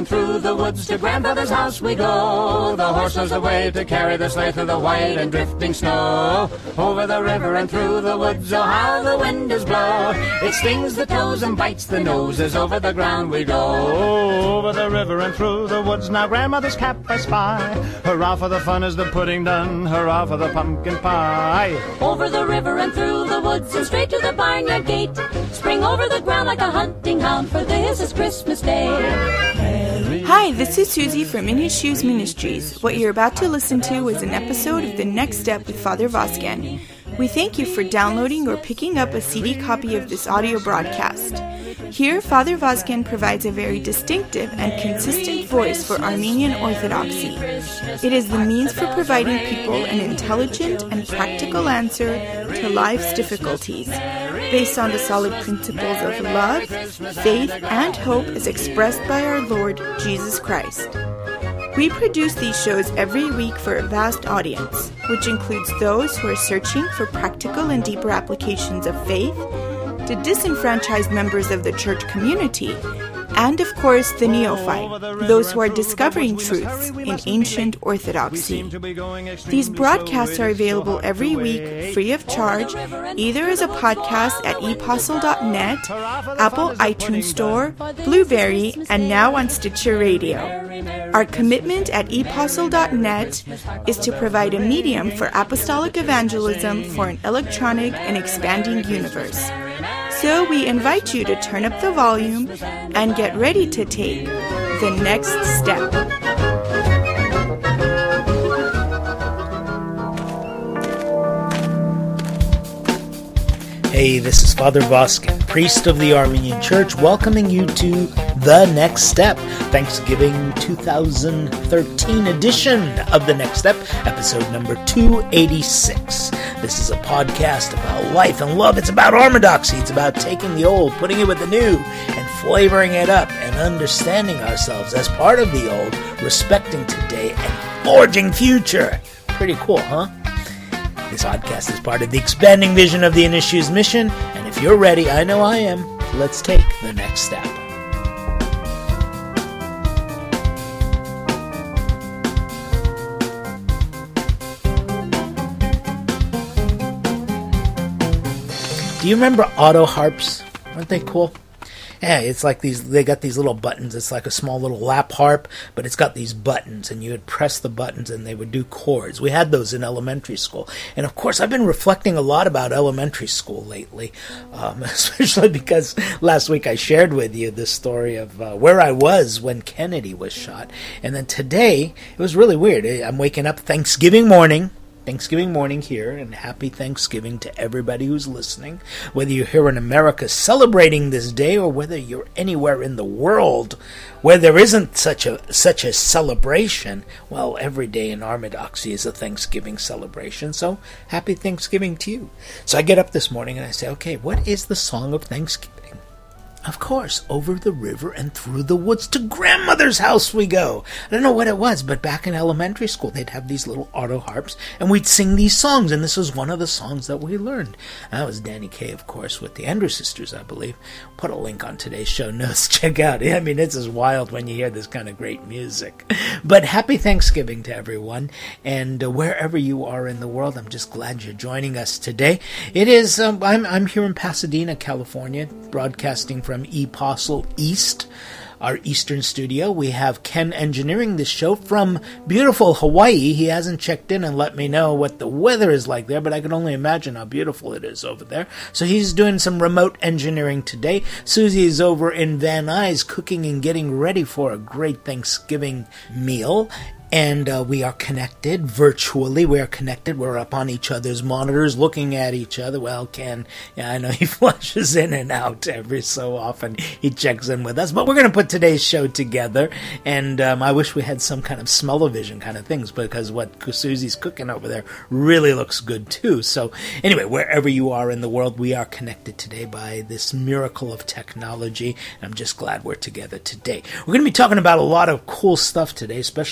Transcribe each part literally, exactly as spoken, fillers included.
and through the woods to grandfather's house we go. The horse knows the way to carry the sleigh through the white and drifting snow. Over the river and through the woods, oh how the wind does blow. It stings the toes and bites the noses, over the ground we go. Over the river and through the woods, now grandmother's cap I spy. Hurrah for the fun is the pudding done, hurrah for the pumpkin pie. Over the river and through the woods and straight to the barnyard gate. Spring over the ground like a hunting hound, for this is Christmas Day. Hi, this is Susie from In His Shoes Ministries. What you're about to listen to is an episode of The Next Step with Father Voskan. We thank you for downloading or picking up a C D copy of this audio broadcast. Here, Father Voskan provides a very distinctive and consistent voice for Armenian Orthodoxy. It is the means for providing people an intelligent and practical answer to life's difficulties, based on the solid principles of love, faith, and hope as expressed by our Lord Jesus Christ. We produce these shows every week for a vast audience, which includes those who are searching for practical and deeper applications of faith, to disenfranchised members of the church community, and of course the neophyte, those who are discovering truths in ancient orthodoxy. These broadcasts are available every week free of charge, either as a podcast at e postle dot net, Apple iTunes Store, Blueberry, and now on Stitcher Radio. Our commitment at e postle dot net is to provide a medium for apostolic evangelism for an electronic and expanding universe. So we invite you to turn up the volume and get ready to take the next step. Hey, this is Father Voskan, priest of the Armenian Church, welcoming you to The Next Step, Thanksgiving two thousand thirteen edition of The Next Step, episode number two eighty-six. This is a podcast about life and love. It's about orthodoxy. It's about taking the old, putting it with the new, and flavoring it up, and understanding ourselves as part of the old, respecting today, and forging future. Pretty cool, huh? This podcast is part of the expanding vision of the In His Shoes mission, and if you're ready, I know I am, let's take the next step. Do you remember auto harps? Aren't they cool? Yeah, it's like these, they got these little buttons. It's like a small little lap harp, but it's got these buttons, and you would press the buttons and they would do chords. We had those in elementary school. And of course, I've been reflecting a lot about elementary school lately, um, especially because last week I shared with you the story of uh, where I was when Kennedy was shot. And then today, it was really weird. I'm waking up Thanksgiving morning. Thanksgiving morning here, and happy Thanksgiving to everybody who's listening. Whether you're here in America celebrating this day, or whether you're anywhere in the world where there isn't such a such a celebration, well, every day in Orthodoxy is a Thanksgiving celebration, so happy Thanksgiving to you. So I get up this morning and I say, okay, what is the song of Thanksgiving? Of course, over the river and through the woods to grandmother's house we go. I don't know what it was, but back in elementary school, they'd have these little auto harps, and we'd sing these songs, and this was one of the songs that we learned. That was Danny Kaye, of course, with the Andrews Sisters, I believe. Put a link on today's show notes. Check out. I mean, it's as wild when you hear this kind of great music. But happy Thanksgiving to everyone, and uh, wherever you are in the world, I'm just glad you're joining us today. It is, um, I'm, I'm here in Pasadena, California, broadcasting from From ePostle East, our Eastern studio. We have Ken engineering this show from beautiful Hawaii. He hasn't checked in and let me know what the weather is like there, but I can only imagine how beautiful it is over there. So he's doing some remote engineering today. Susie is over in Van Nuys cooking and getting ready for a great Thanksgiving meal. And uh, we are connected virtually. We are connected. We're up on each other's monitors, looking at each other. Well, Ken, yeah, I know he flashes in and out every so often. He checks in with us. But we're going to put today's show together. And um, I wish we had some kind of smell-o-vision kind of things, because what Susie's cooking over there really looks good, too. So anyway, wherever you are in the world, we are connected today by this miracle of technology. And I'm just glad we're together today. We're going to be talking about a lot of cool stuff today, especially about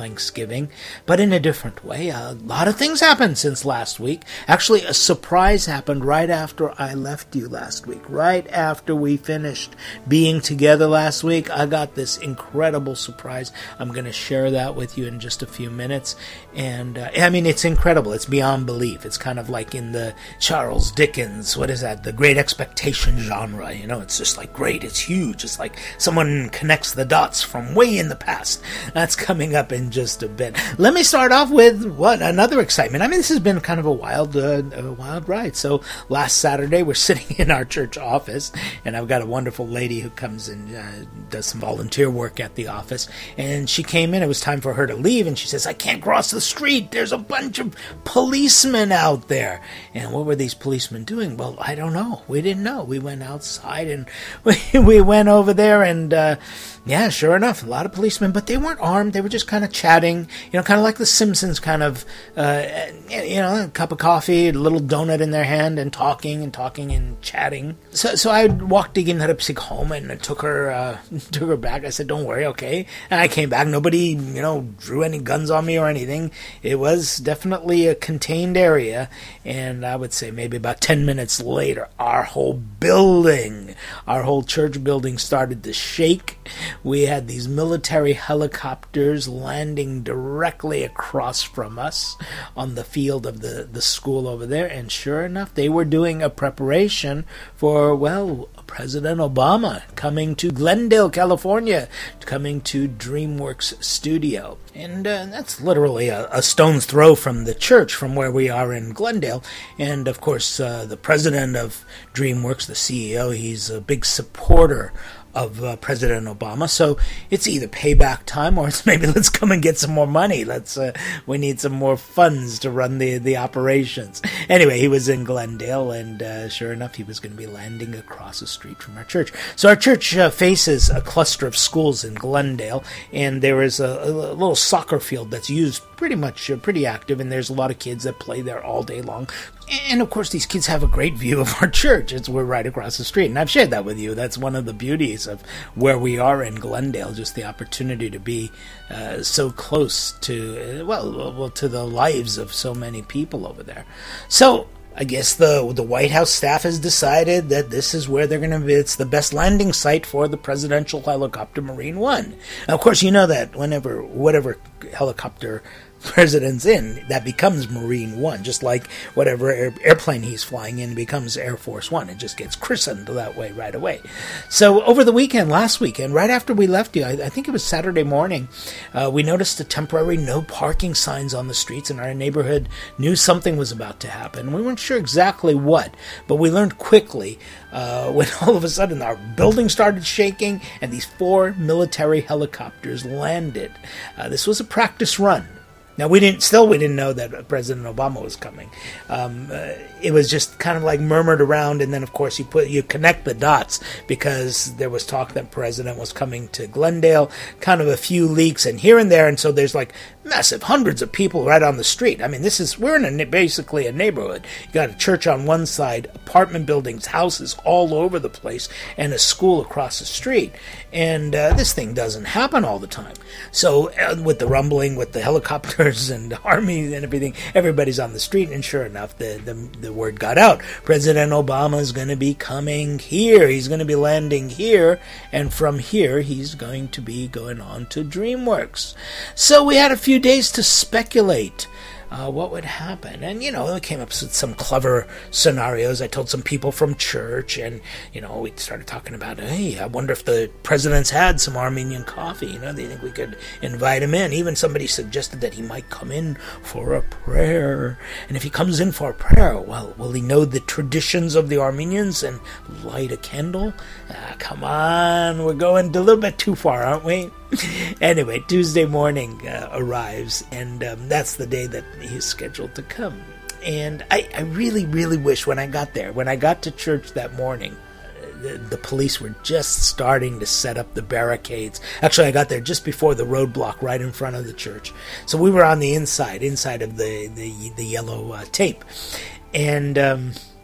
Thanksgiving, but in a different way. A lot of things happened since last week. Actually, a surprise happened right after I left you last week. Right after we finished being together last week, I got this incredible surprise. I'm going to share that with you in just a few minutes. And, uh, I mean, it's incredible. It's beyond belief. It's kind of like in the Charles Dickens, what is that, the Great Expectation genre. You know, it's just like great, it's huge. It's like someone connects the dots from way in the past. That's coming up in just a bit. Let me start off with, what, another excitement. I mean, this has been kind of a wild, uh, a wild ride. So last Saturday, we're sitting in our church office, and I've got a wonderful lady who comes and uh, does some volunteer work at the office. And she came in, it was time for her to leave, and she says, I can't cross the street. There's a bunch of policemen out there. And what were these policemen doing? Well, I don't know. We didn't know. We went outside and we, we went over there and, uh, yeah, sure enough, a lot of policemen, but they weren't armed. They were just kind of chatting, you know, kind of like the Simpsons kind of, uh, you know, a cup of coffee, a little donut in their hand and talking and talking and chatting. So, so I walked again to home and took her, uh, took her back. I said, don't worry, okay. And I came back. Nobody, you know, drew any guns on me or anything. It was definitely a contained area. And I would say maybe about ten minutes later, our whole building, our whole church building started to shake. We had these military helicopters landing directly across from us on the field of the, the school over there. And sure enough, they were doing a preparation for, well, President Obama coming to Glendale, California, coming to DreamWorks Studio. And uh, that's literally a, a stone's throw from the church, from where we are in Glendale. And, of course, uh, the president of DreamWorks, the C E O, he's a big supporter of uh, President Obama. So it's either payback time or it's maybe let's come and get some more money. Let's uh, we need some more funds to run the, the operations. Anyway, he was in Glendale, and uh, sure enough, he was going to be landing across the street from our church. So our church uh, faces a cluster of schools in Glendale, and there is a, a little soccer field that's used pretty much uh, pretty active, and there's a lot of kids that play there all day long. And, of course, these kids have a great view of our church. It's we're right across the street. And I've shared that with you. That's one of the beauties of where we are in Glendale, just the opportunity to be uh, so close to, uh, well, well, to the lives of so many people over there. So I guess the the White House staff has decided that this is where they're going to be. It's the best landing site for the presidential helicopter Marine One. Now, of course, you know that whenever, whatever helicopter president's in, that becomes Marine One, just like whatever air, airplane he's flying in becomes Air Force One. It just gets christened that way right away. So over the weekend, last weekend, right after we left you, I, I think it was Saturday morning, uh, we noticed the temporary no parking signs on the streets, and our neighborhood knew something was about to happen. We weren't sure exactly what, but we learned quickly uh, when all of a sudden our building started shaking and these four military helicopters landed. Uh, this was a practice run. Now, we didn't, still we didn't know that President Obama was coming. Um, uh, it was just kind of like murmured around, and then, of course, you put you connect the dots because there was talk that President was coming to Glendale, kind of a few leaks and here and there, and so there's like massive hundreds of people right on the street. I mean, this is, we're in a, basically a neighborhood. You got a church on one side, apartment buildings, houses all over the place, and a school across the street. And uh, this thing doesn't happen all the time. So uh, with the rumbling, with the helicopters and the army and everything, everybody's on the street, and sure enough, the, the, the word got out. President Obama is going to be coming here. He's going to be landing here, and from here, he's going to be going on to DreamWorks. So we had a few days to speculate uh, what would happen. And, you know, we came up with some clever scenarios. I told some people from church, and, you know, we started talking about, hey, I wonder if the president's had some Armenian coffee. You know, they think we could invite him in. Even somebody suggested that he might come in for a prayer. And if he comes in for a prayer, well, will he know the traditions of the Armenians and light a candle? Ah, come on, we're going a little bit too far, aren't we? Anyway, Tuesday morning uh, arrives, and um, that's the day that he's scheduled to come. And I, I really, really wish when I got there, when I got to church that morning, uh, the, the police were just starting to set up the barricades. Actually, I got there just before the roadblock right in front of the church. So we were on the inside, inside of the, the, the yellow uh, tape. And um,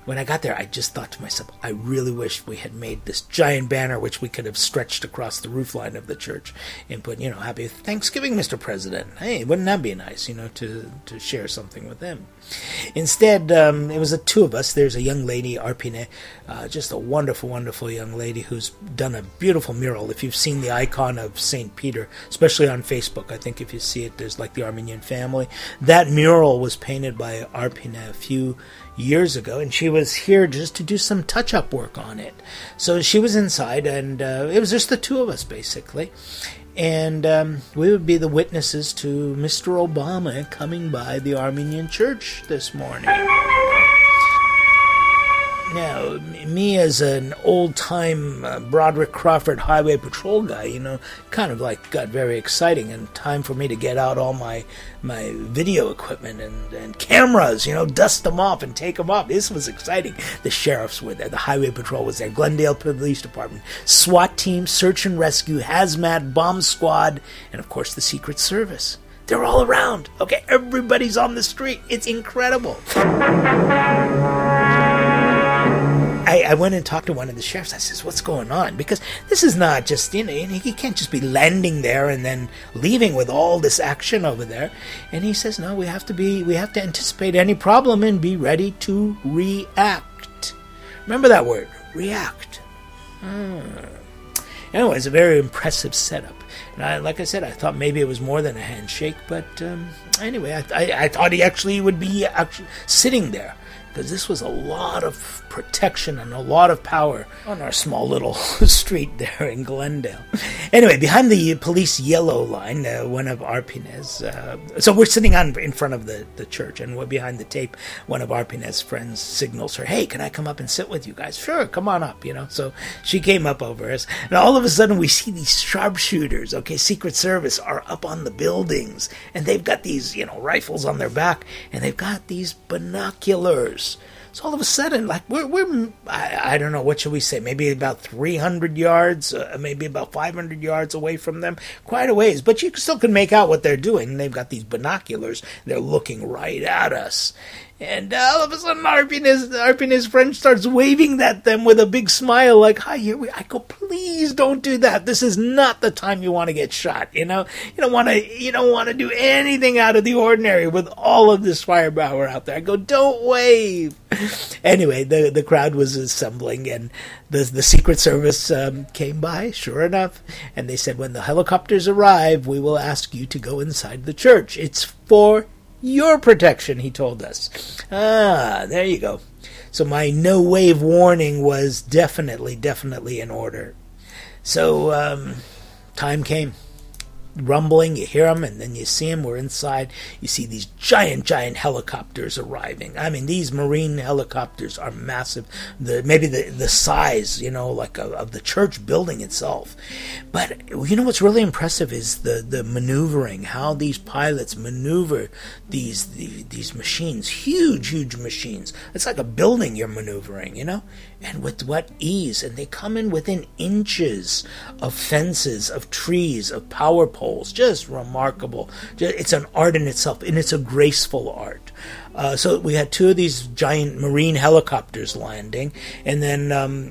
when I got there, I just thought to myself, I really wish we had made this giant banner which we could have stretched across the roofline of the church and put, you know, Happy Thanksgiving, Mister President. Hey, wouldn't that be nice, you know, to, to share something with them? Instead, um, it was the two of us. There's a young lady, Arpine, uh, just a wonderful, wonderful young lady who's done a beautiful mural. If you've seen the icon of Saint Peter, especially on Facebook, I think if you see it, there's like the Armenian family. That mural was painted by Arpine a few years ago, and she was here just to do some touch-up work on it. So she was inside, and uh, it was just the two of us, basically. And um, we would be the witnesses to Mister Obama coming by the Armenian church this morning. Now, me as an old-time uh, Broderick Crawford Highway Patrol guy, you know, kind of like got very exciting, and time for me to get out all my my video equipment and, and cameras, you know, dust them off and take them off. This was exciting. The sheriffs were there, the Highway Patrol was there, Glendale Police Department, SWAT team, search and rescue, hazmat, bomb squad, and of course the Secret Service. They're all around. Okay, everybody's on the street. It's incredible. I, I went and talked to one of the sheriffs. I says, what's going on? Because this is not just, you know, he can't just be landing there and then leaving with all this action over there. And he says, no, we have to be, we have to anticipate any problem and be ready to react. Remember that word, react. Hmm. Anyway, it's a very impressive setup. And I, like I said, I thought maybe it was more than a handshake, but um, anyway, I, I, I thought he actually would be actually sitting there, because this was a lot of protection and a lot of power on our small little street there in Glendale. Anyway, behind the police yellow line, uh, one of Arpine's, uh, so we're sitting on in front of the, the church, and we're behind the tape. One of Arpine's friends signals her, hey, can I come up and sit with you guys? Sure, come on up, you know. So she came up over us, and all of a sudden we see these sharpshooters, okay, Secret Service, are up on the buildings, and they've got these, you know, rifles on their back, and they've got these binoculars. So all of a sudden, like, we're, we're I, I don't know, what should we say, maybe about three hundred yards, uh, maybe about five hundred yards away from them, quite a ways, but you still can make out what they're doing. And they've got these binoculars, they're looking right at us. And uh, all of a sudden, Arpine, Arpine, his friend, starts waving at them with a big smile, like, hi, here we. I go, please don't do that. This is not the time you want to get shot. You know, you don't want to. You don't want to do anything out of the ordinary with all of this firepower out there. I go, don't wave. Anyway, the the crowd was assembling, and the the Secret Service um, came by, sure enough, and they said, when the helicopters arrive, we will ask you to go inside the church. It's for your protection, he told us. Ah, there you go. So my no-wave warning was definitely, definitely in order. So um, time came. Rumbling, you hear them, and then you see them. We're inside. You see these giant, giant helicopters arriving. I mean, these Marine helicopters are massive. The maybe the the size, you know, like of, of the church building itself. But you know what's really impressive is the the maneuvering. How these pilots maneuver these the, these machines, huge, huge machines. It's like a building you're maneuvering, you know, and with what ease. And they come in within inches of fences, of trees, of power poles. Just remarkable. It's an art in itself, and it's a graceful art. Uh, so we had two of these giant Marine helicopters landing, and then um,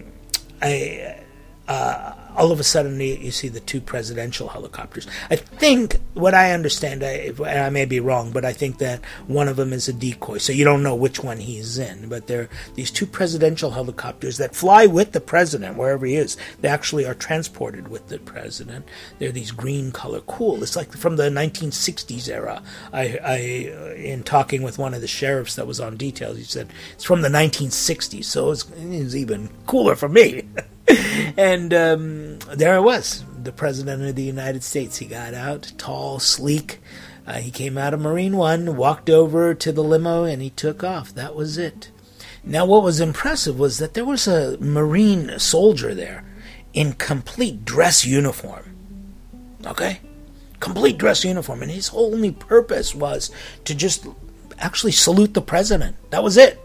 I, uh, all of a sudden you, you see the two presidential helicopters. I think, what I understand, I, and I may be wrong, but I think that one of them is a decoy, so you don't know which one he's in. But they're these two presidential helicopters that fly with the president wherever he is. They actually are transported with the president. They're these green color, cool. It's like from the nineteen sixties era. I, I, in talking with one of the sheriffs that was on details, he said it's from the nineteen sixties, so it's, it's even cooler for me. And um, there it was, the President of the United States. He got out, tall, sleek. Uh, he came out of Marine One, walked over to the limo, and he took off. That was it. Now, what was impressive was that there was a Marine soldier there in complete dress uniform. Okay? Complete dress uniform. And his only purpose was to just actually salute the President. That was it.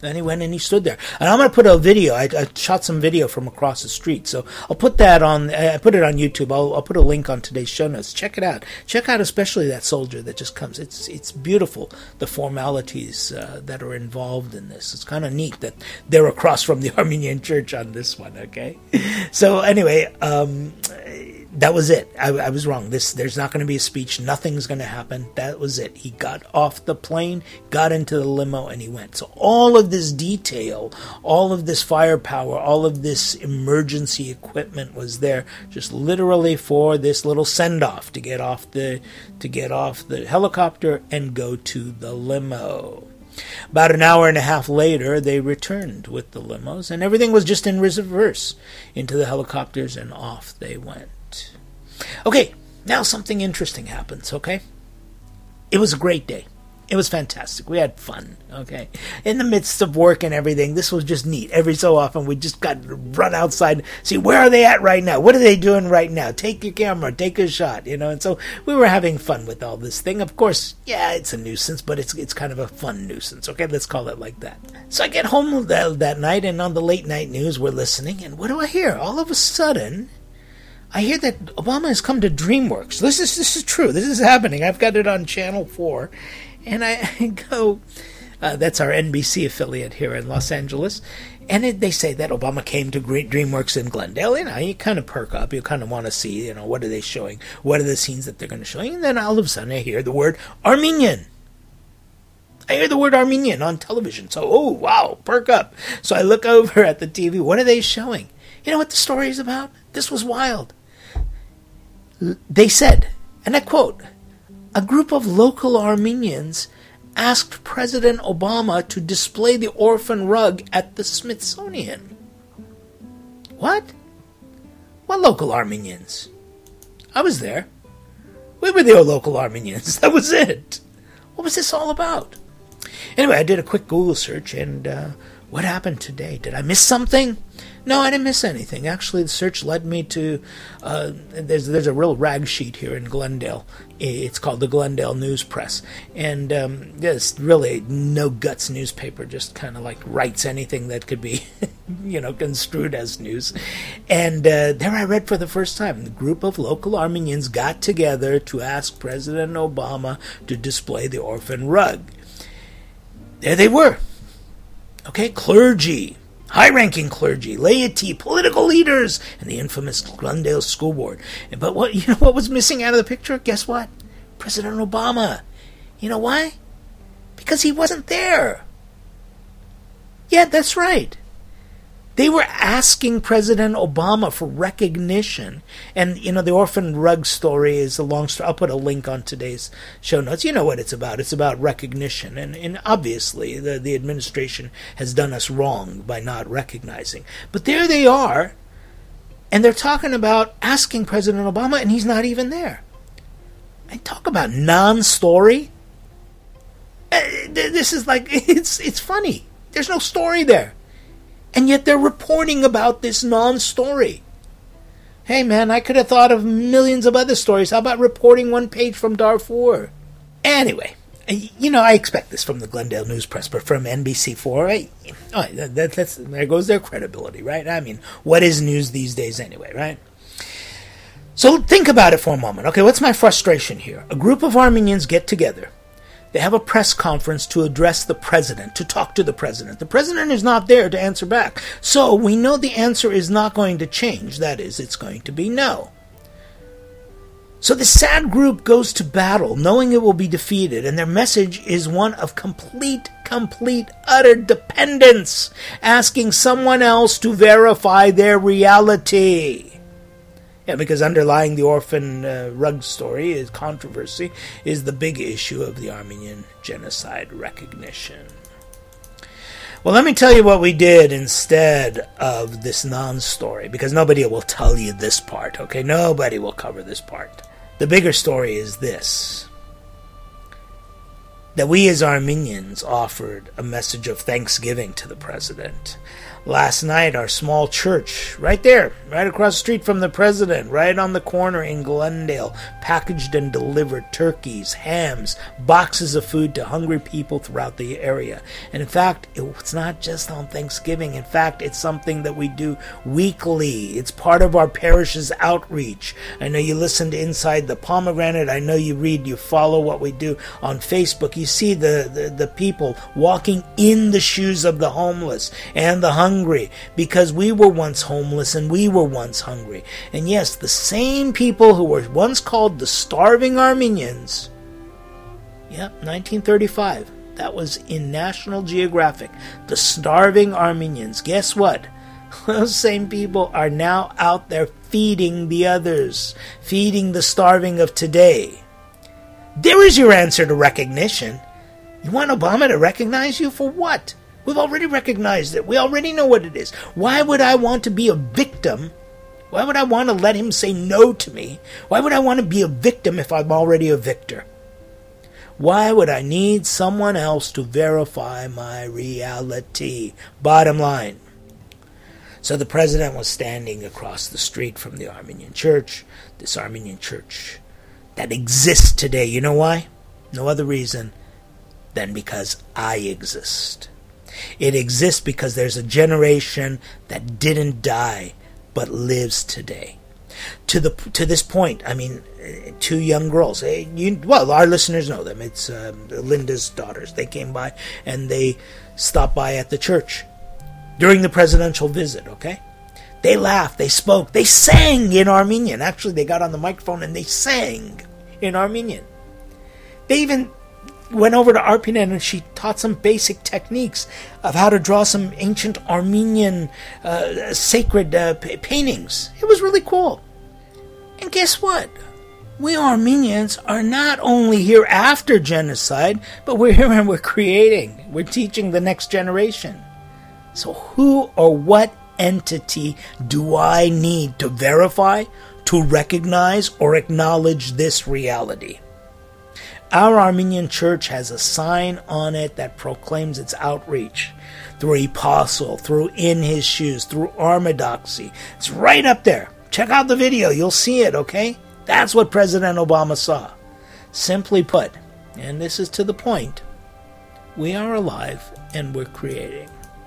And he went and he stood there. And I'm going to put a video. I, I shot some video from across the street. So I'll put that on. I put it on YouTube. I'll, I'll put a link on today's show notes. Check it out. Check out especially that soldier that just comes. It's it's beautiful, the formalities uh, that are involved in this. It's kind of neat that they're across from the Armenian church on this one, okay? So anyway, um, that was it. I, I was wrong. This There's not going to be a speech. Nothing's going to happen. That was it. He got off the plane, got into the limo, and he went. So all of this detail, all of this firepower, all of this emergency equipment was there just literally for this little send-off to get off the to get off the helicopter and go to the limo. About an hour and a half later, they returned with the limos, and everything was just in reverse into the helicopters, and off they went. Okay, now something interesting happens, okay? It was a great day. It was fantastic. We had fun, okay? In the midst of work and everything, this was just neat. Every so often, we just got to run outside and see, where are they at right now? What are they doing right now? Take your camera, take a shot, you know? And so we were having fun with all this thing. Of course, yeah, it's a nuisance, but it's it's kind of a fun nuisance, okay? Let's call it like that. So I get home that, that night, and on the late night news, we're listening, and what do I hear? All of a sudden, I hear that Obama has come to DreamWorks. This is this is true. This is happening. I've got it on Channel four. And I, I go, uh, that's our N B C affiliate here in Los Angeles. And it, they say that Obama came to DreamWorks in Glendale. You know, you kind of perk up. You kind of want to see, you know, what are they showing? What are the scenes that they're going to show? And then all of a sudden I hear the word Armenian. I hear the word Armenian on television. So, oh, wow, perk up. So I look over at the T V. What are they showing? You know what the story is about? This was wild. They said, and I quote, a group of local Armenians asked President Obama to display the orphan rug at the Smithsonian. What? What local Armenians? I was there. We were the local Armenians. That was it. What was this all about? Anyway, I did a quick Google search, and uh, what happened today? Did I miss something? No, I didn't miss anything. Actually, the search led me to, uh, there's there's a real rag sheet here in Glendale. It's called the Glendale News Press. And um, there's really no guts newspaper, just kind of like writes anything that could be, you know, construed as news. And uh, there I read for the first time, the group of local Armenians got together to ask President Obama to display the orphan rug. There they were. Okay, clergy. High-ranking clergy, laity, political leaders, and the infamous Glendale School Board. But what you know what was missing out of the picture? Guess what? President Obama. You know why? Because he wasn't there. Yeah, that's right. They were asking President Obama for recognition. And, you know, the orphan rug story is a long story. I'll put a link on today's show notes. You know what it's about. It's about recognition. And, and obviously, the, the administration has done us wrong by not recognizing. But there they are, and they're talking about asking President Obama, and he's not even there. I talk about non-story. Uh, this is like, it's it's funny. There's no story there. And yet they're reporting about this non-story. Hey, man, I could have thought of millions of other stories. How about reporting one page from Darfur? Anyway, you know, I expect this from the Glendale News Press, but from N B C four, right? Oh, that, that's, there goes their credibility, right? I mean, what is news these days anyway, right? So think about it for a moment. Okay, what's my frustration here? A group of Armenians get together. They have a press conference to address the president, to talk to the president. The president is not there to answer back. So we know the answer is not going to change. That is, it's going to be no. So the sad group goes to battle, knowing it will be defeated, and their message is one of complete, complete, utter dependence, asking someone else to verify their reality. Yeah, because underlying the orphan uh, rug story is controversy, is the big issue of the Armenian genocide recognition. Well, let me tell you what we did instead of this non-story, because nobody will tell you this part, okay? Nobody will cover this part. The bigger story is this: that we as Armenians offered a message of thanksgiving to the president. Last night, our small church, right there, right across the street from the president, right on the corner in Glendale, packaged and delivered turkeys, hams, boxes of food to hungry people throughout the area. And in fact, it's not just on Thanksgiving. In fact, it's something that we do weekly. It's part of our parish's outreach. I know you listen to Inside the Pomegranate. I know you read, you follow what we do on Facebook. You see the, the, the people walking in the shoes of the homeless and the hungry. Hungry because we were once homeless and we were once hungry. And yes, the same people who were once called the starving Armenians. Yep, nineteen thirty-five. That was in National Geographic. The starving Armenians. Guess what? Those same people are now out there feeding the others, feeding the starving of today. There is your answer to recognition. You want Obama to recognize you for what? We've already recognized it. We already know what it is. Why would I want to be a victim? Why would I want to let him say no to me? Why would I want to be a victim if I'm already a victor? Why would I need someone else to verify my reality? Bottom line. So the president was standing across the street from the Armenian church, this Armenian church that exists today. You know why? No other reason than because I exist. It exists because there's a generation that didn't die but lives today. To the to this point, I mean, two young girls. You, well, our listeners know them. It's uh, Linda's daughters. They came by and they stopped by at the church during the presidential visit, okay? They laughed, they spoke, they sang in Armenian. Actually, they got on the microphone and they sang in Armenian. They even went over to Arpinet and she taught some basic techniques of how to draw some ancient Armenian uh, sacred uh, p- paintings. It was really cool. And guess what? We Armenians are not only here after genocide, but we're here and we're creating. We're teaching the next generation. So who or what entity do I need to verify, to recognize, or acknowledge this reality? Our Armenian church has a sign on it that proclaims its outreach through Apostle, through In His Shoes, through Armadoxy. It's right up there. Check out the video. You'll see it, okay? That's what President Obama saw. Simply put, and this is to the point, we are alive and we're creating.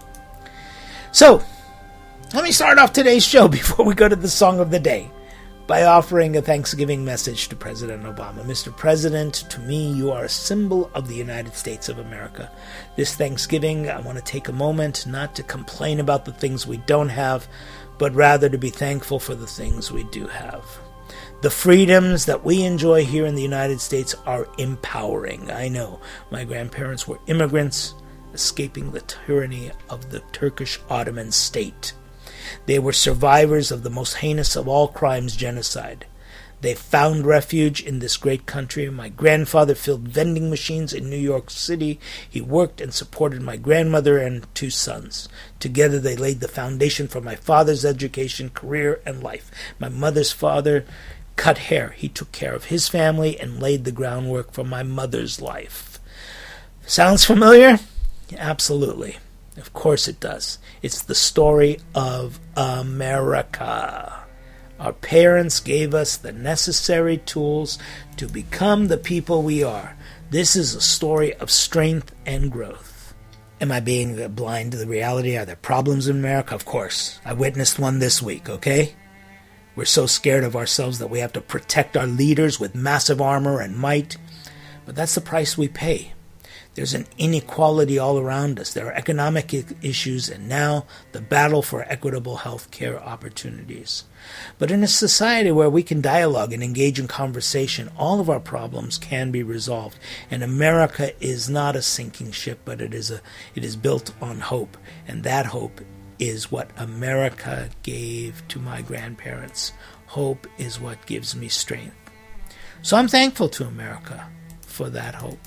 So, let me start off today's show before we go to the song of the day by offering a Thanksgiving message to President Obama. Mister President, to me, you are a symbol of the United States of America. This Thanksgiving, I want to take a moment not to complain about the things we don't have, but rather to be thankful for the things we do have. The freedoms that we enjoy here in the United States are empowering. I know my grandparents were immigrants escaping the tyranny of the Turkish Ottoman state. They were survivors of the most heinous of all crimes, genocide. They found refuge in this great country. My grandfather filled vending machines in New York City. He worked and supported my grandmother and two sons. Together they laid the foundation for my father's education, career, and life. My mother's father cut hair. He took care of his family and laid the groundwork for my mother's life. Sounds familiar? Absolutely. Of course it does. It's the story of America. Our parents gave us the necessary tools to become the people we are. This is a story of strength and growth. Am I being blind to the reality? Are there problems in America? Of course. I witnessed one this week, okay? We're so scared of ourselves that we have to protect our leaders with massive armor and might. But that's the price we pay. There's an inequality all around us. There are economic issues, and now the battle for equitable health care opportunities. But in a society where we can dialogue and engage in conversation, all of our problems can be resolved. And America is not a sinking ship, but it is a it is built on hope. And that hope is what America gave to my grandparents. Hope is what gives me strength. So I'm thankful to America for that hope.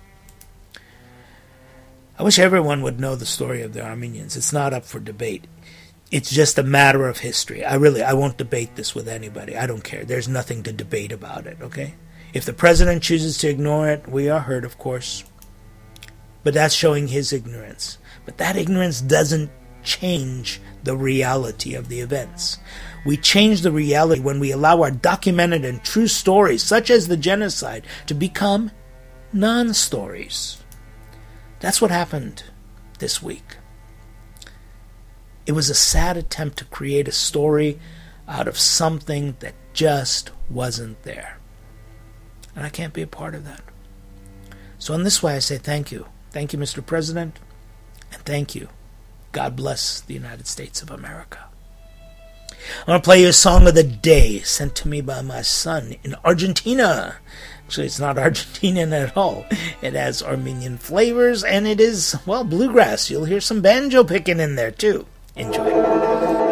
I wish everyone would know the story of the Armenians. It's not up for debate. It's just a matter of history. I really, I won't debate this with anybody. I don't care. There's nothing to debate about it, okay? If the president chooses to ignore it, we are hurt, of course. But that's showing his ignorance. But that ignorance doesn't change the reality of the events. We change the reality when we allow our documented and true stories, such as the genocide, to become non-stories. That's what happened this week. It was a sad attempt to create a story out of something that just wasn't there. And I can't be a part of that. So in this way I say thank you. Thank you, Mister President, and thank you. God bless the United States of America. I'm going to play you a song of the day sent to me by my son in Argentina. Actually, it's not Argentinian at all. It has Armenian flavors, and it is, well, bluegrass. You'll hear some banjo picking in there, too. Enjoy.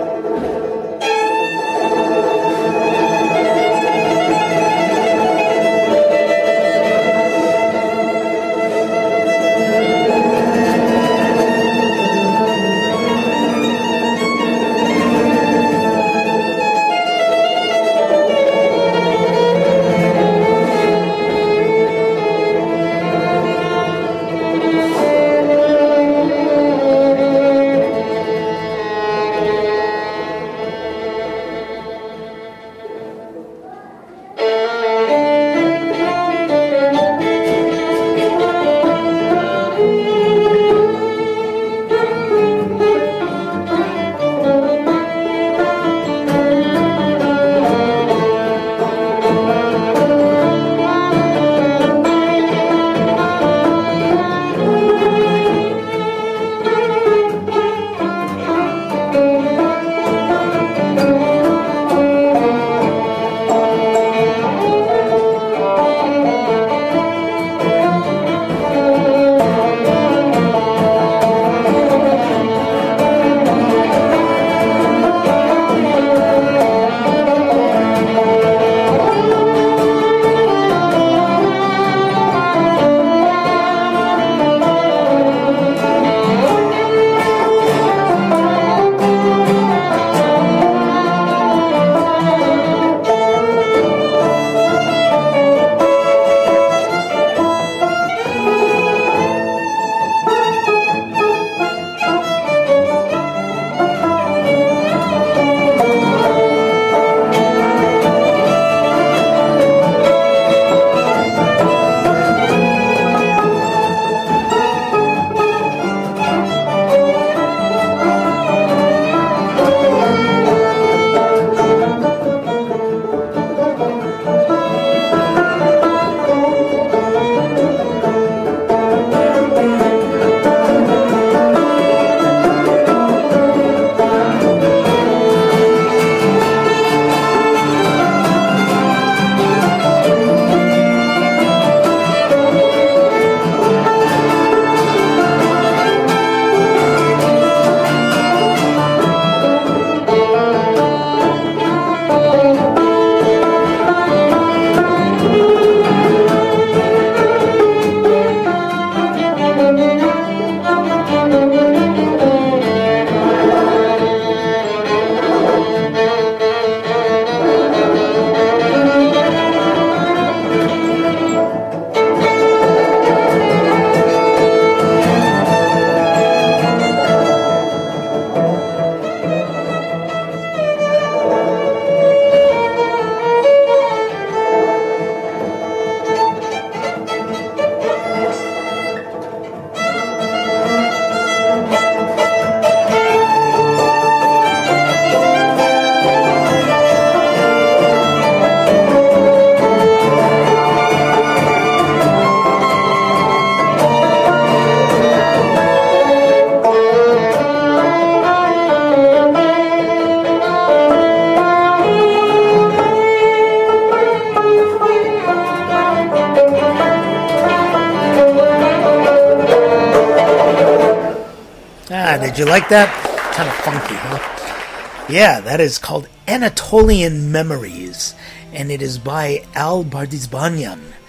Did you like that? Kind of funky, huh? Yeah, that is called Anatolian Memories, and it is by Al Bardizbanyan.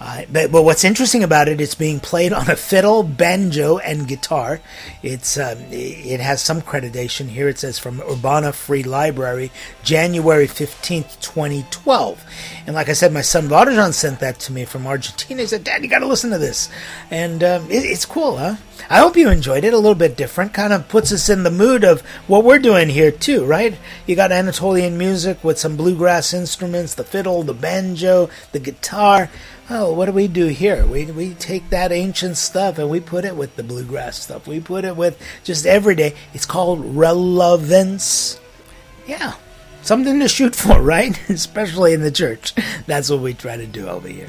Uh, but, but what's interesting about it, it's being played on a fiddle, banjo, and guitar. It's um, it has some accreditation here. It says from Urbana Free Library, January fifteenth, twenty twelve. And like I said, my son Valdejan sent that to me from Argentina. He said, Dad, you got to listen to this. And um, it, it's cool, huh? I hope you enjoyed it. A little bit different. Kind of puts us in the mood of what we're doing here, too, right? You got Anatolian music with some bluegrass instruments, the fiddle, the banjo, the guitar. Oh, what do we do here? We we take that ancient stuff and we put it with the bluegrass stuff. We put it with just everyday. It's called relevance. Yeah, something to shoot for, right? Especially in the church. That's what we try to do over here.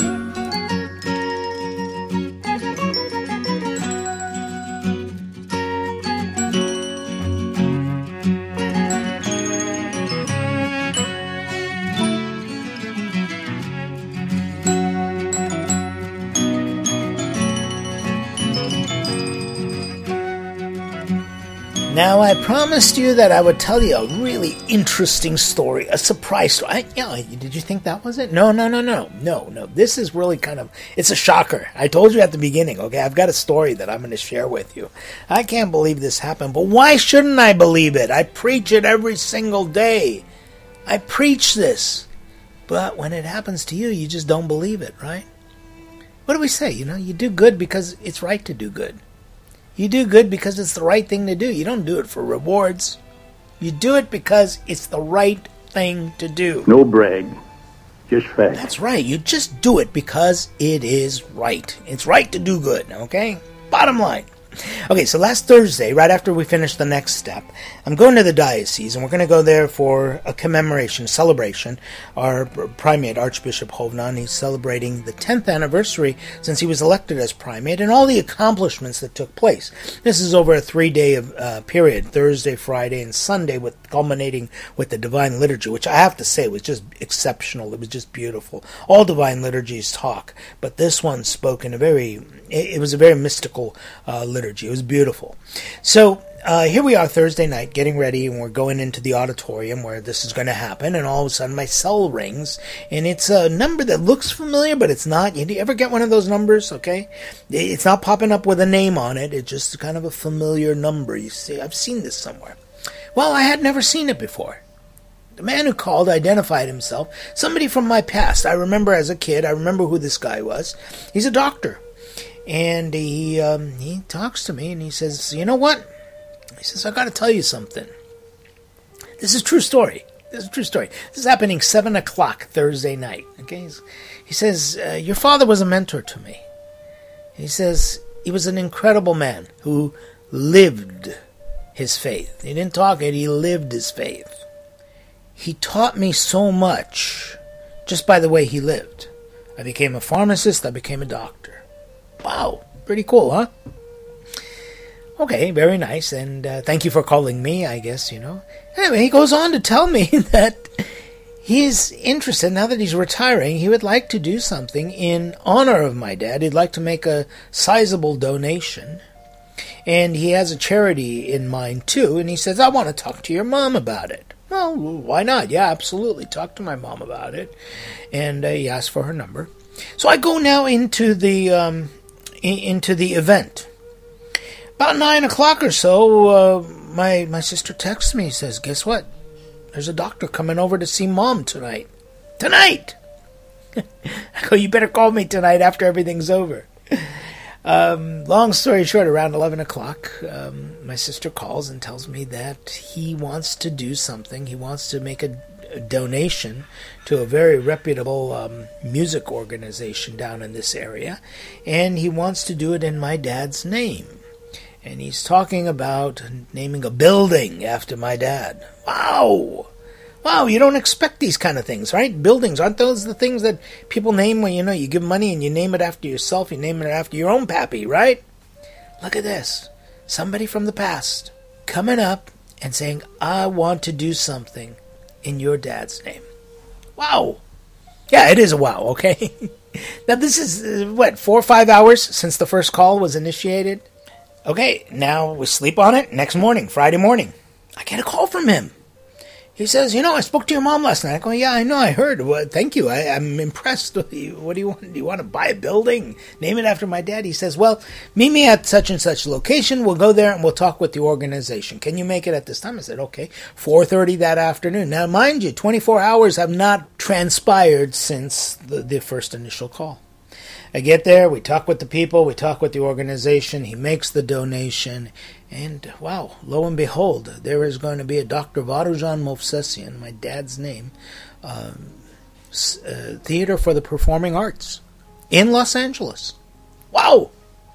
Now, I promised you that I would tell you a really interesting story, a surprise story. I, you know, did you think that was it? No, no, no, no, no, no. This is really kind of, it's a shocker. I told you at the beginning, okay? I've got a story that I'm going to share with you. I can't believe this happened, but why shouldn't I believe it? I preach it every single day. I preach this. But when it happens to you, you just don't believe it, right? What do we say? You know, you do good because it's right to do good. You do good because it's the right thing to do. You don't do it for rewards. You do it because it's the right thing to do. No brag, just fact. That's right. You just do it because it is right. It's right to do good, okay? Bottom line. Okay, so last Thursday, right after we finished the next step, I'm going to the diocese, and we're going to go there for a commemoration, celebration. Our primate, Archbishop Hovnan, he's celebrating the tenth anniversary since he was elected as primate, and all the accomplishments that took place. This is over a three-day uh, period, Thursday, Friday, and Sunday, with culminating with the Divine Liturgy, which I have to say was just exceptional. It was just beautiful. All Divine Liturgies talk, but this one spoke in a very, it, it was a very mystical uh, liturgy. It was beautiful. So uh, here we are Thursday night getting ready, and we're going into the auditorium where this is going to happen, and all of a sudden my cell rings, and it's a number that looks familiar, but it's not. You ever get one of those numbers, okay? It's not popping up with a name on it. It's just kind of a familiar number. You see, I've seen this somewhere. Well, I had never seen it before. The man who called identified himself, somebody from my past. I remember as a kid, I remember who this guy was. He's a doctor. And he um, he talks to me and he says, you know what? He says, I got to tell you something. This is a true story. This is a true story. This is happening seven o'clock Thursday night. Okay, he says, uh, your father was a mentor to me. He says, he was an incredible man who lived his faith. He didn't talk it, he lived his faith. He taught me so much just by the way he lived. I became a pharmacist, I became a doctor. Wow, pretty cool, huh? Okay, very nice, and uh, thank you for calling me, I guess, you know. Anyway, he goes on to tell me that he's interested, now that he's retiring, he would like to do something in honor of my dad. He'd like to make a sizable donation, and he has a charity in mind, too, and he says, I want to talk to your mom about it. Well, why not? Yeah, absolutely, talk to my mom about it, and uh, he asked for her number. So I go now into the... Um, into the event. About nine o'clock or so, uh, my my sister texts me, says, guess what? There's a doctor coming over to see Mom tonight. Tonight! I go, you better call me tonight after everything's over. Um, long story short, around eleven o'clock, um, my sister calls and tells me that he wants to do something. He wants to make a donation to a very reputable um, music organization down in this area, and he wants to do it in my dad's name. And he's talking about naming a building after my dad. Wow! Wow, you don't expect these kind of things, right? Buildings, aren't those the things that people name when, you know, you give money and you name it after yourself, you name it after your own pappy, right? Look at this. Somebody from the past coming up and saying, I want to do something in your dad's name. Wow. Yeah, it is a wow, okay? Now this is, uh, what, four or five hours since the first call was initiated? Okay, now we sleep on it. Next morning, Friday morning, I get a call from him. He says, you know, I spoke to your mom last night. I go, yeah, I know, I heard. Well, thank you. I, I'm impressed. What do, you, what do you want? Do you want to buy a building? Name it after my dad? He says, well, meet me at such and such location. We'll go there and we'll talk with the organization. Can you make it at this time? I said, okay. four thirty that afternoon. Now, mind you, twenty-four hours have not transpired since the, the first initial call. I get there, we talk with the people, we talk with the organization, he makes the donation, and wow, lo and behold, there is going to be a Doctor Varujan Movsesian, my dad's name, um, uh, Theater for the Performing Arts in Los Angeles. Wow!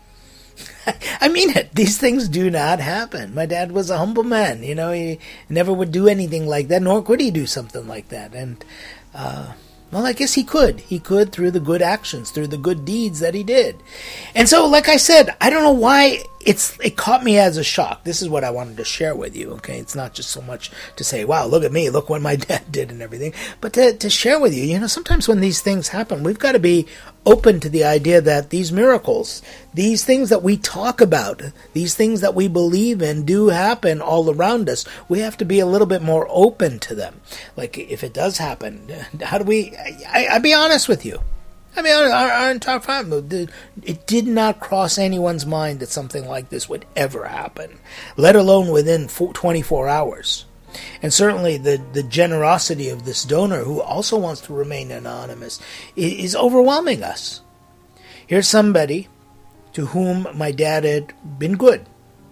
I mean it. These things do not happen. My dad was a humble man. You know, he never would do anything like that, nor could he do something like that. And, uh, well, I guess he could. He could through the good actions, through the good deeds that he did. And so, like I said, I don't know why it's it caught me as a shock. This is what I wanted to share with you, okay? It's not just so much to say, wow, look at me, look what my dad did and everything, but to, to share with you, you know, sometimes when these things happen, we've got to be open to the idea that these miracles, these things that we talk about, these things that we believe in do happen all around us. We have to be a little bit more open to them. Like, if it does happen, how do we, I, I'll be honest with you. I mean, our, our entire family, it did not cross anyone's mind that something like this would ever happen, let alone within twenty-four hours. And certainly the, the generosity of this donor, who also wants to remain anonymous, is overwhelming us. Here's somebody to whom my dad had been good.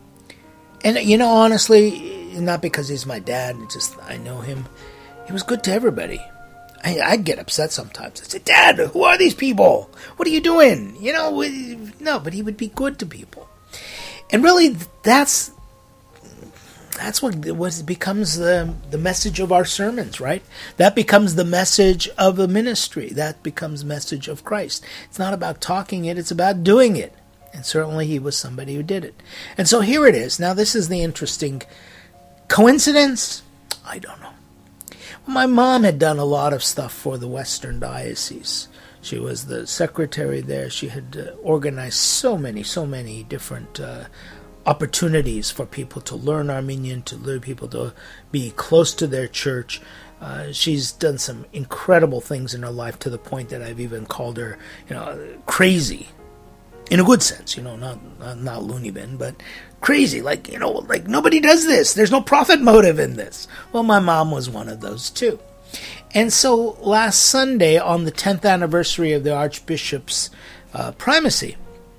And, you know, honestly, not because he's my dad, it's just I know him. He was good to everybody. I, I'd get upset sometimes. I'd say, Dad, who are these people? What are you doing? You know, we, no, but he would be good to people. And really, that's that's what, what becomes the, the message of our sermons, right? That becomes the message of the ministry. That becomes the message of Christ. It's not about talking it, it's about doing it. And certainly he was somebody who did it. And so here it is. Now, this is the interesting coincidence? I don't know. My mom had done a lot of stuff for the Western Diocese. She was the secretary there. She had uh, organized so many, so many different uh, opportunities for people to learn Armenian, to learn people to be close to their church. Uh, she's done some incredible things in her life to the point that I've even called her, you know, crazy. In a good sense, you know, not, not not loony bin, but crazy. Like, you know, like nobody does this. There's no profit motive in this. Well, my mom was one of those too. And so last Sunday, on the tenth anniversary of the Archbishop's uh, primacy,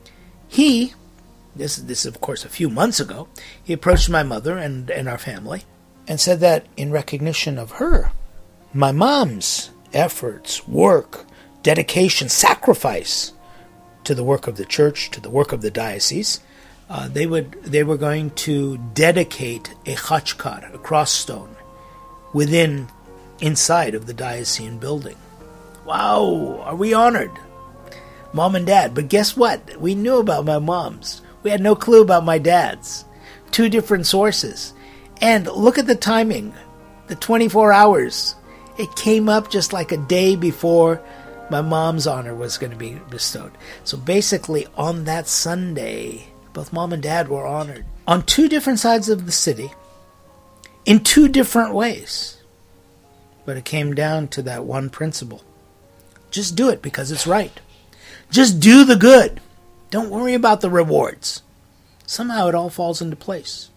he, this, this is of course a few months ago, he approached my mother and, and our family and said that in recognition of her, my mom's efforts, work, dedication, sacrifice to the work of the church, to the work of the diocese, uh, they would they were going to dedicate a khachkar, a cross stone, within, inside of the diocesan building. Wow, are we honored? Mom and Dad. But guess what? We knew about my mom's. We had no clue about my dad's. Two different sources. And look at the timing. The twenty-four hours. It came up just like a day before my mom's honor was going to be bestowed. So basically, on that Sunday, both Mom and Dad were honored on two different sides of the city, in two different ways. But it came down to that one principle. Just do it because it's right. Just do the good. Don't worry about the rewards. Somehow it all falls into place.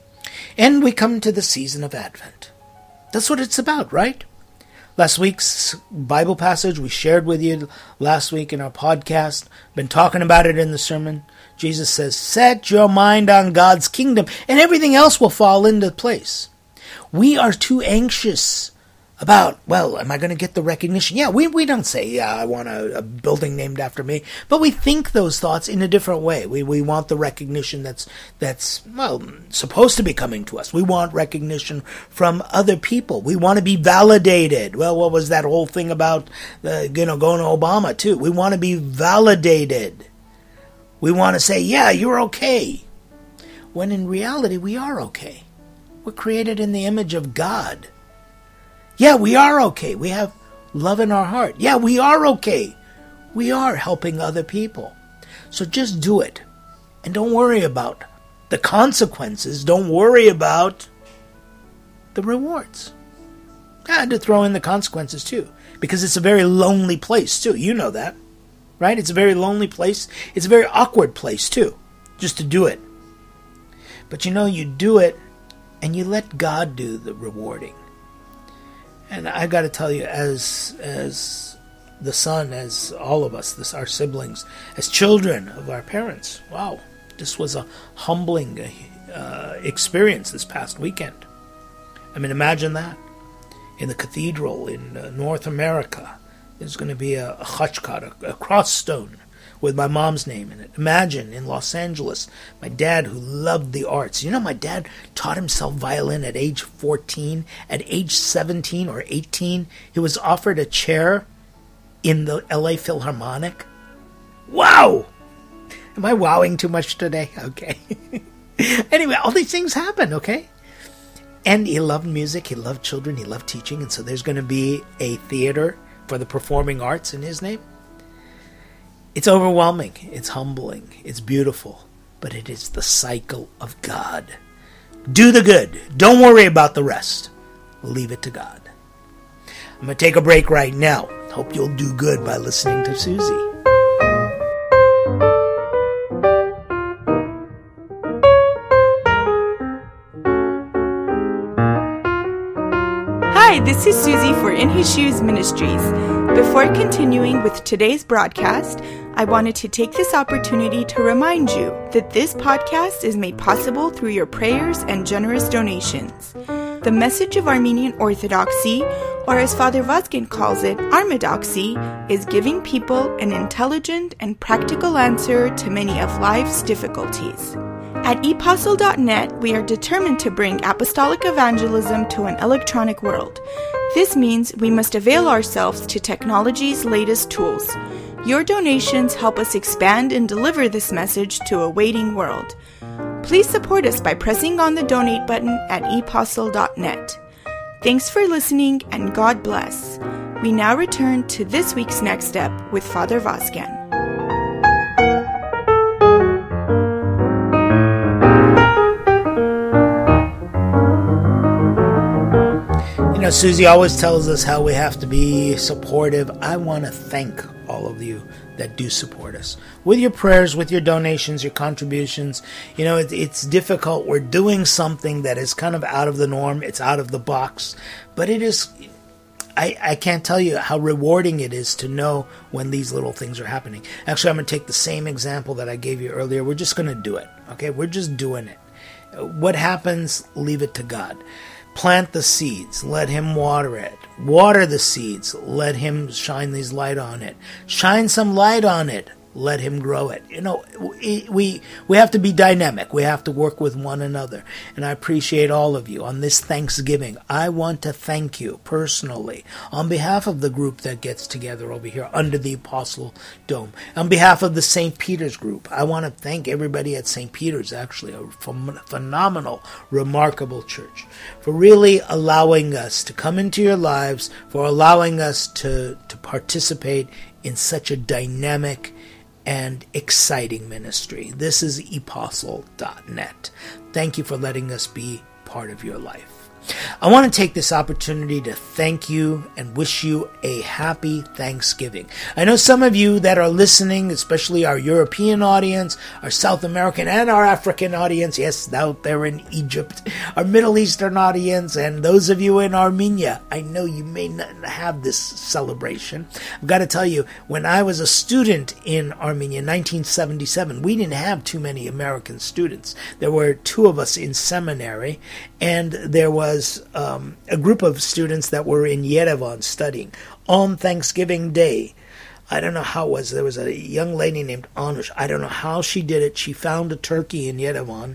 And we come to the season of Advent. That's what it's about, right? Last week's Bible passage we shared with you last week in our podcast, been talking about it in the sermon. Jesus says, set your mind on God's kingdom and everything else will fall into place. We are too anxious about, well, am I going to get the recognition? Yeah, we, we don't say, yeah, I want a, a building named after me, but we think those thoughts in a different way. We we want the recognition that's, that's well, supposed to be coming to us. We want recognition from other people. We want to be validated. Well, what was that whole thing about, uh, you know, going to Obama, too? We want to be validated. We want to say, yeah, you're okay. When in reality, we are okay. We're created in the image of God. Yeah, we are okay. We have love in our heart. Yeah, we are okay. We are helping other people. So just do it. And don't worry about the consequences. Don't worry about the rewards. I had to throw in the consequences too, because it's a very lonely place too. You know that, right? It's a very lonely place. It's a very awkward place too, just to do it. But you know, you do it and you let God do the rewarding. And I got to tell you, as as the son, as all of us, this our siblings, as children of our parents, wow, this was a humbling uh, experience this past weekend. I mean, imagine that. In the cathedral in uh, North America, there's going to be a, a chachkat, a, a cross stone with my mom's name in it. Imagine in Los Angeles, my dad who loved the arts. You know, my dad taught himself violin at age fourteen. At age seventeen or eighteen, he was offered a chair in the L A Philharmonic. Wow! Am I wowing too much today? Okay. Anyway, all these things happen, okay? And he loved music, he loved children, he loved teaching, and so there's going to be a theater for the performing arts in his name. It's overwhelming, it's humbling, it's beautiful, but it is the cycle of God. Do the good. Don't worry about the rest. Leave it to God. I'm going to take a break right now. Hope you'll do good by listening to Susie. Hi, this is Susie for In His Shoes Ministries. Before continuing with today's broadcast, I wanted to take this opportunity to remind you that this podcast is made possible through your prayers and generous donations. The message of Armenian Orthodoxy, or as Father Vazgen calls it, Armedoxy, is giving people an intelligent and practical answer to many of life's difficulties. At e postle dot net, we are determined to bring apostolic evangelism to an electronic world. This means we must avail ourselves to technology's latest tools. Your donations help us expand and deliver this message to a waiting world. Please support us by pressing on the donate button at e postle dot net. Thanks for listening, and God bless. We now return to this week's Next Step with Father Vazgen. You know, Susie always tells us how we have to be supportive. I want to thank all of you that do support us. With your prayers, with your donations, your contributions. You know, it, it's difficult. We're doing something that is kind of out of the norm. It's out of the box. But it is, I, I can't tell you how rewarding it is to know when these little things are happening. Actually, I'm going to take the same example that I gave you earlier. We're just going to do it. Okay? We're just doing it. What happens, leave it to God. Plant the seeds, let Him water it. Water the seeds, let Him shine His light on it. Shine some light on it, let Him grow it. You know, we, we we have to be dynamic. We have to work with one another. And I appreciate all of you. On this Thanksgiving, I want to thank you personally on behalf of the group that gets together over here under the Apostle Dome. On behalf of the Saint Peter's group, I want to thank everybody at Saint Peter's, actually, a phenomenal, remarkable church, for really allowing us to come into your lives, for allowing us to, to participate in such a dynamic and exciting ministry. This is e postle dot net. Thank you for letting us be part of your life. I want to take this opportunity to thank you and wish you a happy Thanksgiving. I know some of you that are listening, especially our European audience, our South American and our African audience, yes, out there in Egypt, our Middle Eastern audience, and those of you in Armenia, I know you may not have this celebration. I've got to tell you, when I was a student in Armenia in nineteen seventy-seven, we didn't have too many American students. There were two of us in seminary, and there was um, a group of students that were in Yerevan studying on Thanksgiving Day. I don't know how it was. There was a young lady named Anush. I don't know how she did it. She found a turkey in Yerevan.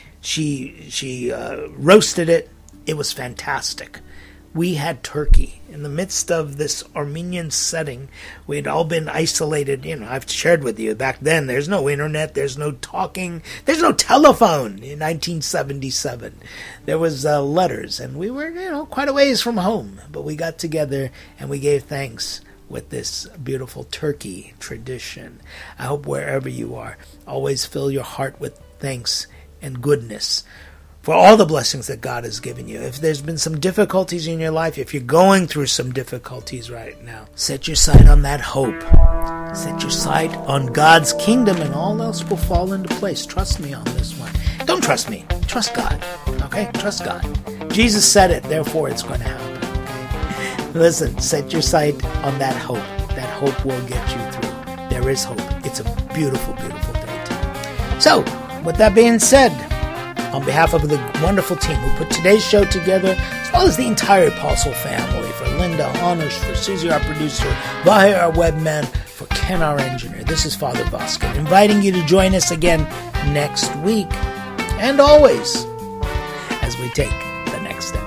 She she uh, roasted it. It was fantastic. We had turkey in the midst of this Armenian setting. We had all been isolated. You know, I've shared with you back then, there's no internet, there's no talking, there's no telephone in nineteen seventy-seven. There was uh, letters, and we were, you know, quite a ways from home. But we got together, and we gave thanks with this beautiful turkey tradition. I hope wherever you are, always fill your heart with thanks and goodness for all the blessings that God has given you. If there's been some difficulties in your life, if you're going through some difficulties right now, set your sight on that hope. Set your sight on God's kingdom, and all else will fall into place. Trust me on this one. Don't trust me. Trust God. Okay? Trust God. Jesus said it, therefore it's going to happen. Okay? Listen, set your sight on that hope. That hope will get you through. There is hope. It's a beautiful, beautiful day today. So, with that being said, on behalf of the wonderful team who put today's show together, as well as the entire Apostle family, for Linda Honors, for Susie, our producer, Vahe, our webman, for Ken, our engineer, this is Father Voskin, inviting you to join us again next week, and always, as we take the next step.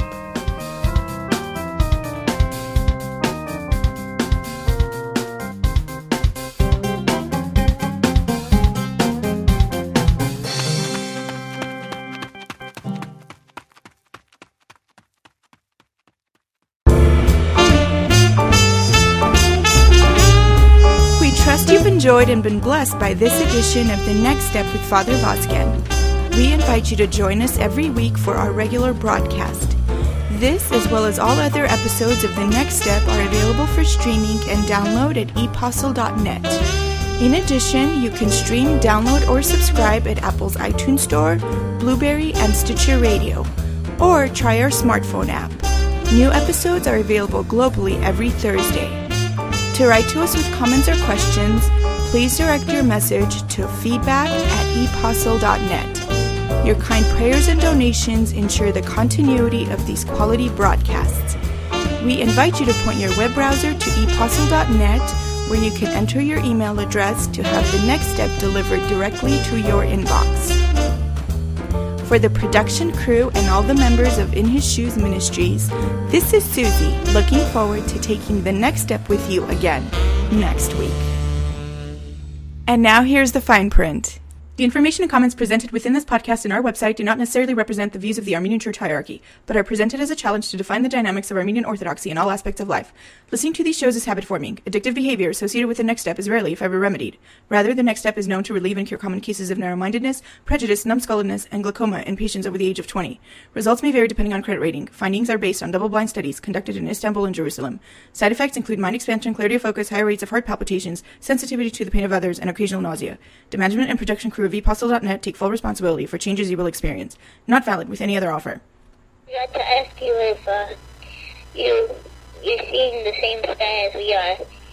Enjoyed and been blessed by this edition of The Next Step with Father Voskin. We invite you to join us every week for our regular broadcast. This, as well as all other episodes of The Next Step, are available for streaming and download at e postle dot net. In addition, you can stream, download, or subscribe at Apple's iTunes Store, Blueberry, and Stitcher Radio, or try our smartphone app. New episodes are available globally every Thursday. To write to us with comments or questions, please direct your message to feedback at e postle dot net. Your kind prayers and donations ensure the continuity of these quality broadcasts. We invite you to point your web browser to e postle dot net, where you can enter your email address to have the next step delivered directly to your inbox. For the production crew and all the members of In His Shoes Ministries, this is Susie, looking forward to taking the next step with you again next week. And now here's the fine print. The information and comments presented within this podcast and our website do not necessarily represent the views of the Armenian Church hierarchy, but are presented as a challenge to define the dynamics of Armenian Orthodoxy in all aspects of life. Listening to these shows is habit-forming. Addictive behavior associated with the next step is rarely, if ever, remedied. Rather, the next step is known to relieve and cure common cases of narrow-mindedness, prejudice, numbskulledness, and glaucoma in patients over the age of twenty. Results may vary depending on credit rating. Findings are based on double-blind studies conducted in Istanbul and Jerusalem. Side effects include mind expansion, clarity of focus, higher rates of heart palpitations, sensitivity to the pain of others, and occasional nausea. The management and production crew of e postle dot net take full responsibility for changes you will experience. Not valid with any other offer. I got to ask you if uh, you, you're seeing the same sky as we are.